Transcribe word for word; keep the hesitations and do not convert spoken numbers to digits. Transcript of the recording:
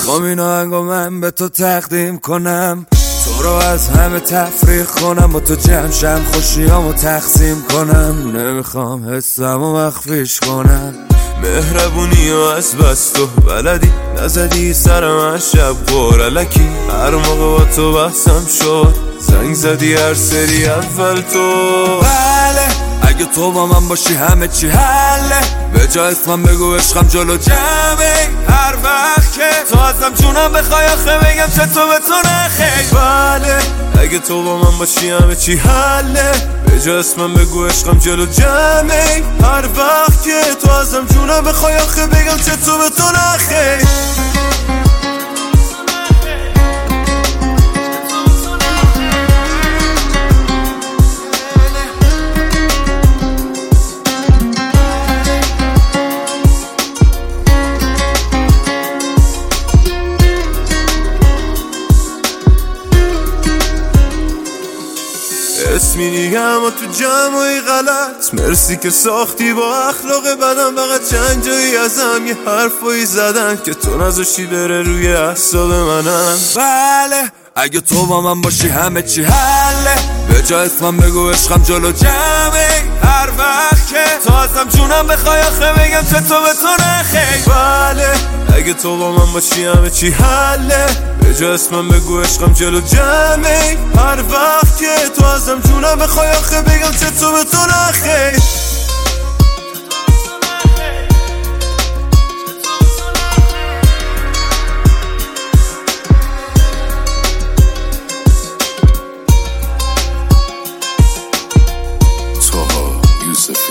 میخوام این آهنگو من به تو تقدیم کنم، تو رو از همه تفریق کنم، با تو جمع شم خوشیامو تقسیم کنم. نمیخوام حسمو مخفیش کنم، مهربونی و از بس تو بلدی، نزدی سرم از شب قرالکی. هر موقع با تو بحثم شد زنگ زدی هر سری اول تو. بله اگه تو با من باشی همه چی حله، به جا اسمم بگو عشقم جلو جمعه. هر وقت که تو ازم جونم بخوای آخه بگم چطور به تو نخیر. بله اگه تو با من باشی همه چی حله، به جا اسمم بگو عشقم جلو جمعه. هر وقت که تو ازم جونم بخوای آخه بگم چطور به تو نخیر. اسمی دیگم و تو جمعی غلط، مرسی که ساختی با اخلاق بدم. فقط چند جایی ازم یه حرفایی زدن که تو نذاشتی بره روی اعصاب منم. بله اگه تو با من باشی همه چی حله، به جا اسمم بگو عشقم جلو جمعه. هر وقت که تو ازم جونم بخوای آخه بگم چطور به تو نخیر. بله اگه تو با من باشی همه چی حله، به جا اسمم بگو عشقم جلو جمعه. هر وقت که تو ازم جونم بخوای آخه بگم چطور به تو نخیر. Taha Yusuf